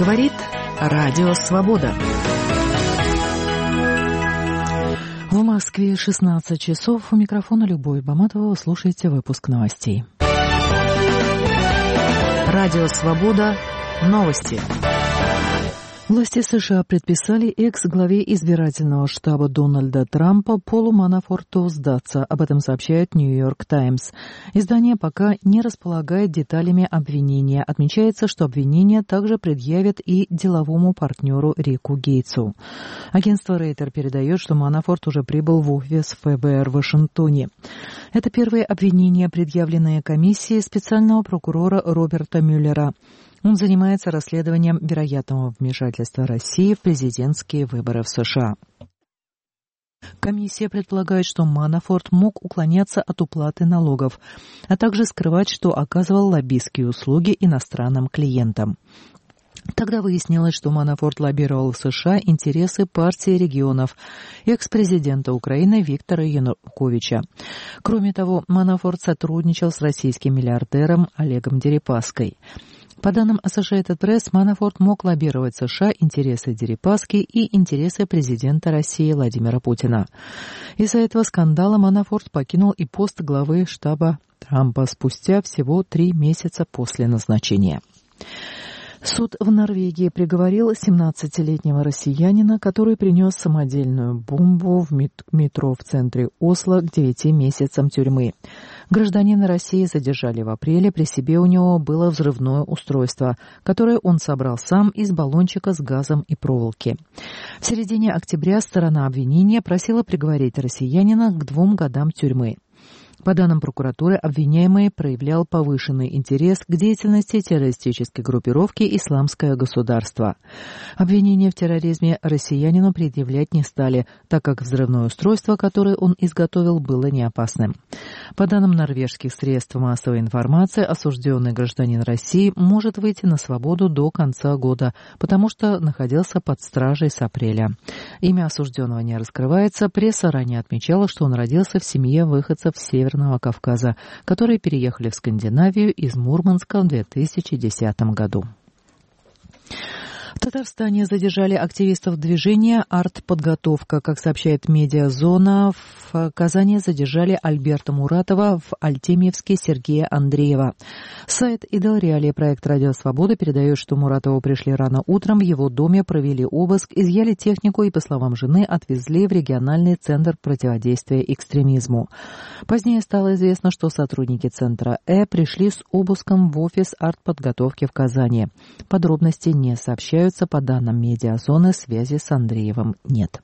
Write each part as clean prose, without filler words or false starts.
Говорит Радио Свобода. В Москве 16 часов. У микрофона Любовь Баматова. Вы слушаете выпуск новостей. Радио Свобода. Новости. Власти США предписали экс-главе избирательного штаба Дональда Трампа Полу Манафорту сдаться. Об этом сообщает Нью-Йорк Таймс. Издание пока не располагает деталями обвинения. Отмечается, что обвинения также предъявят и деловому партнеру Рику Гейтсу. Агентство Рейтер передает, что Манафорт уже прибыл в офис ФБР в Вашингтоне. Это первые обвинения, предъявленные комиссией специального прокурора Роберта Мюллера. Он занимается расследованием вероятного вмешательства России в президентские выборы в США. Комиссия предполагает, что Манафорт мог уклоняться от уплаты налогов, а также скрывать, что оказывал лоббистские услуги иностранным клиентам. Тогда выяснилось, что Манафорт лоббировал в США интересы партии регионов экс-президента Украины Виктора Януковича. Кроме того, Манафорт сотрудничал с российским миллиардером Олегом Дерипаской. По данным Associated Press, Манафорт мог лоббировать в США интересы Дерипаски и интересы президента России Владимира Путина. Из-за этого скандала Манафорт покинул и пост главы штаба Трампа спустя всего 3 месяца после назначения. Суд в Норвегии приговорил 17-летнего россиянина, который принес самодельную бомбу в метро в центре Осло, к 9 месяцам тюрьмы. Гражданина России задержали в апреле, при себе у него было взрывное устройство, которое он собрал сам из баллончика с газом и проволоки. В середине октября сторона обвинения просила приговорить россиянина к 2 годам тюрьмы. По данным прокуратуры, обвиняемый проявлял повышенный интерес к деятельности террористической группировки «Исламское государство». Обвинения в терроризме россиянину предъявлять не стали, так как взрывное устройство, которое он изготовил, было неопасным. По данным норвежских средств массовой информации, осужденный гражданин России может выйти на свободу до конца года, потому что находился под стражей с апреля. Имя осужденного не раскрывается. Пресса ранее отмечала, что он родился в семье выходцев Северного Кавказа, которые переехали в Скандинавию из Мурманска в 2010 году. В Татарстане задержали активистов движения «Артподготовка». Как сообщает «Медиазона», в Казани задержали Альберта Муратова, в Альтемьевске Сергея Андреева. Сайт «Идел Реалии», проект «Радио Свобода», передает, что Муратову пришли рано утром, в его доме провели обыск, изъяли технику и, по словам жены, отвезли в региональный центр противодействия экстремизму. Позднее стало известно, что сотрудники центра пришли с обыском в офис «Артподготовки» в Казани. Подробности не сообщаются. По данным «Медиазоны», связи с Андреевым нет.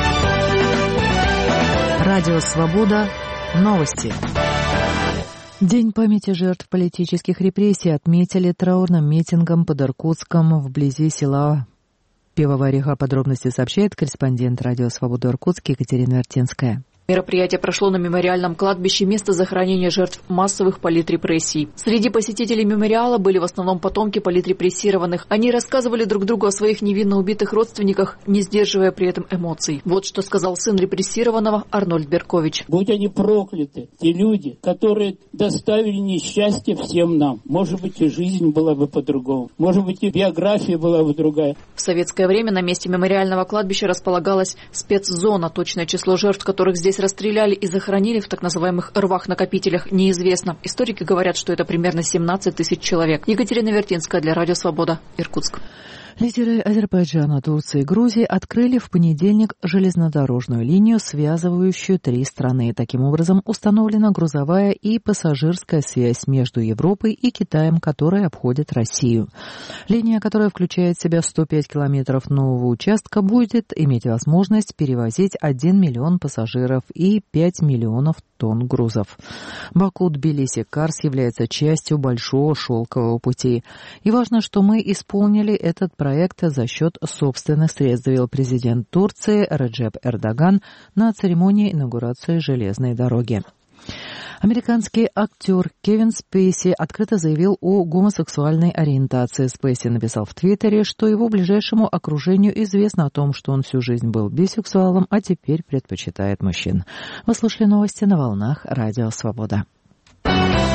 Радио Свобода. Новости. День памяти жертв политических репрессий отметили траурным митингом под Иркутском вблизи села Пивовариха. Подробности сообщает корреспондент «Радио Свобода» Иркутск Екатерина Вертинская. Мероприятие прошло на мемориальном кладбище, место захоронения жертв массовых политрепрессий. Среди посетителей мемориала были в основном потомки политрепрессированных. Они рассказывали друг другу о своих невинно убитых родственниках, не сдерживая при этом эмоций. Вот что сказал сын репрессированного Арнольд Беркович. Будь они прокляты, те люди, которые доставили несчастье всем нам. Может быть, и жизнь была бы по-другому. Может быть, и биография была бы другая. В советское время на месте мемориального кладбища располагалась спецзона. Точное число жертв, которых здесь расстреляли и захоронили в так называемых рвах-накопителях, неизвестно. Историки говорят, что это примерно 17 тысяч человек. Екатерина Вертинская для Радио Свобода, Иркутск. Лидеры Азербайджана, Турции и Грузии открыли в понедельник железнодорожную линию, связывающую 3 страны. Таким образом, установлена грузовая и пассажирская связь между Европой и Китаем, которая обходит Россию. Линия, которая включает в себя 105 километров нового участка, будет иметь возможность перевозить 1 миллион пассажиров и 5 миллионов тонн грузов. Баку-Тбилиси-Карс является частью большого шелкового пути. И важно, что мы исполнили этот проект за счет собственных средств, заявил президент Турции Реджеп Эрдоган на церемонии инаугурации железной дороги. Американский актер Кевин Спейси открыто заявил о гомосексуальной ориентации. Спейси написал в Твиттере, что его ближайшему окружению известно о том, что он всю жизнь был бисексуалом, а теперь предпочитает мужчин. Вы слушали новости на волнах Радио Свобода.